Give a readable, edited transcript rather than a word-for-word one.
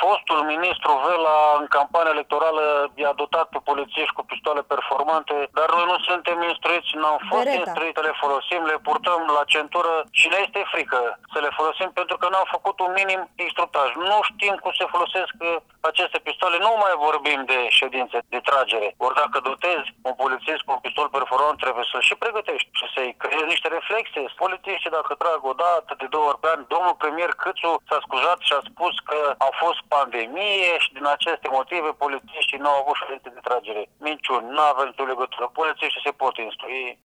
Fostul ministru Vela, în campania electorală, i-a dotat pe polițiști cu pistoale performante, dar noi nu suntem instruiți, n-am fost instruiți să le folosim, le purtăm la centură și ne este frică să le folosim pentru că n-am făcut un minim instructaj. Nu știm cum se folosesc aceste pistoale, nu mai vorbim de ședințe de tragere. Ori dacă dotezi un polițist cu un pistol perforant, trebuie să și pregătești și să-i creezi niște reflexe. Polițiștii, dacă trag o dată, de 2 ori pe an, domnul premier Câțu s-a scuzat și a spus că a fost pandemie și din aceste motive polițiștii nu au avut ședințe de tragere. Minciuni, nu avem nicio legătură. Polițiștii se pot instrui.